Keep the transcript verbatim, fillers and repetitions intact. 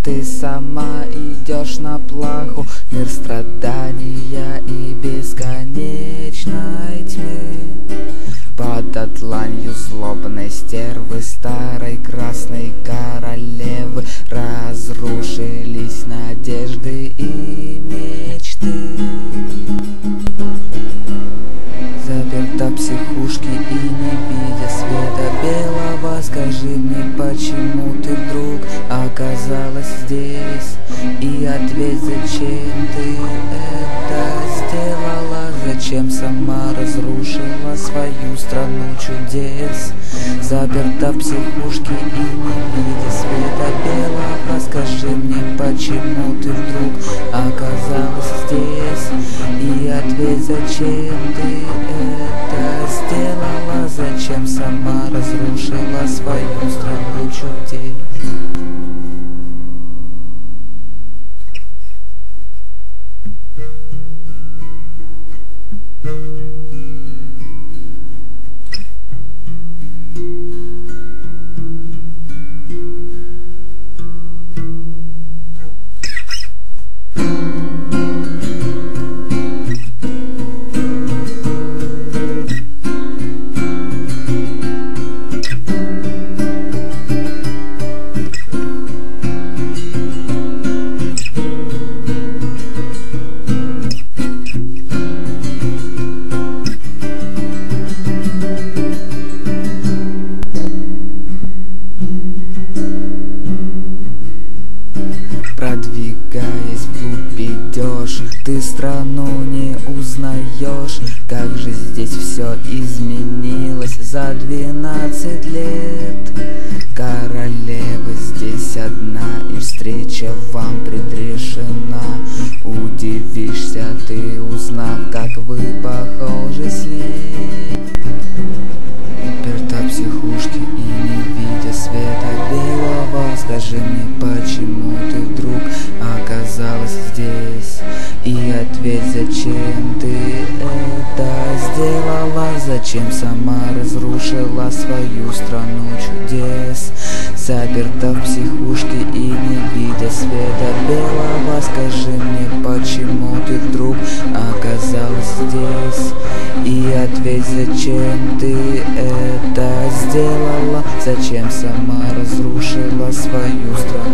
Ты сама идешь на плаху, мир страдания и бесконечной тьмы. Под дланью злобной стервы, старой красной королевы, разрушились надежды и мечты. Заперта в психушке и не видя света белого, скажи мне, почему ты вдруг оказалась здесь? И ответь, зачем ты это сделала? Зачем сама разрушила свою страну чудес? Заперта в психушке и не видя света белого, скажи мне, почему ты вдруг оказалась здесь? И ответь, зачем ты это сделала? Зачем сама разрушила свою страну чудес? Продвигаясь вглубь идешь, ты страну не узнаешь. Как же здесь все изменилось за двенадцать лет. Королева здесь одна, и встреча вам предрешена. Удивишься ты, узнав, как вы похожи с ней. Заперта в психушке и не видя света белого, скажи мне, почему ты вдруг оказалась здесь? И ответь, зачем ты это сделала? Зачем сама разрушила свою страну чудес? Заперта в психушке и не видя света белого, скажи мне, почему ты вдруг оказалась здесь? И ответь, зачем ты это сделала? Зачем сама разрушила свою страну?